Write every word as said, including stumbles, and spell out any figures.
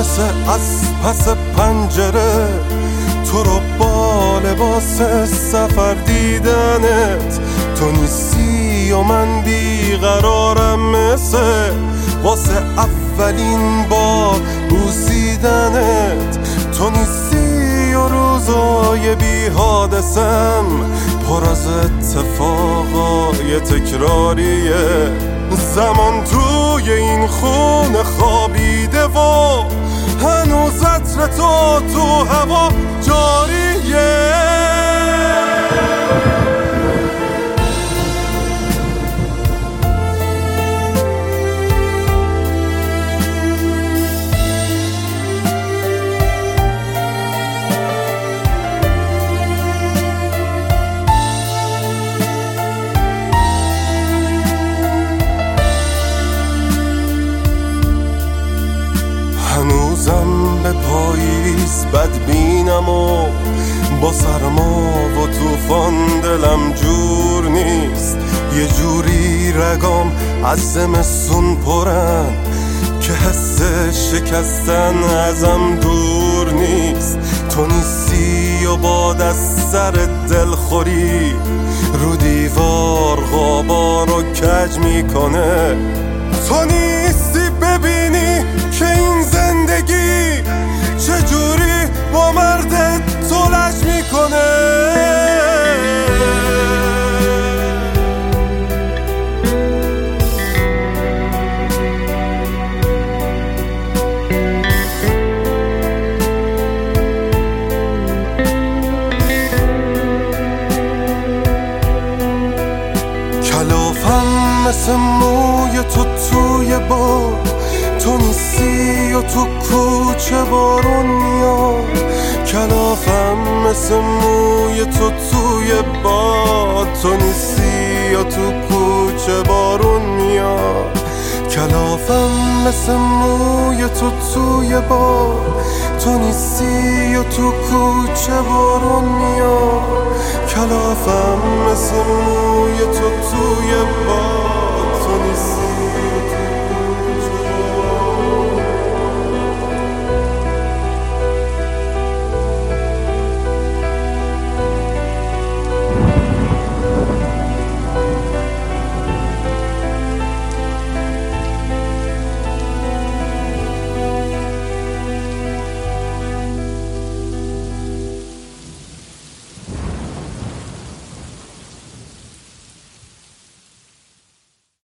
واسه از پس پنجره تو رو با لباس سفر دیدنت. تو نیستی و من بیقرارم مثل واسه اولین بار بوسیدنت. تو نیستی و روزای بی حادثم پر از اتفاقای تکراریه. زمان توی این خونه خوابیده و هنوز عطر تو تو هوا جاریه. هنوزم به پاییز بدبینم و با سرما و توفان دلم جور نیست. یه جوری رگام از زمستون پرن که حس شکستن ازم دور نیست. تو نیستی و باد از سر دلخوری رو دیوار غبار رو کج میکنه. تو نیستی ببینی که این زندگی چجوری با مرد تو لج میکنه. کلافم مثل موی تو توی باد. تو نیستی و تو کوچه بارون میاد. کلافم مثل موی تو توی باد. تو نیستی و تو کوچه بارون میاد. کلافم مثل موی تو توی باد. تو نیستی و تو کوچه بارون میاد. کلافم مثل موی تو توی باد. تو نیستی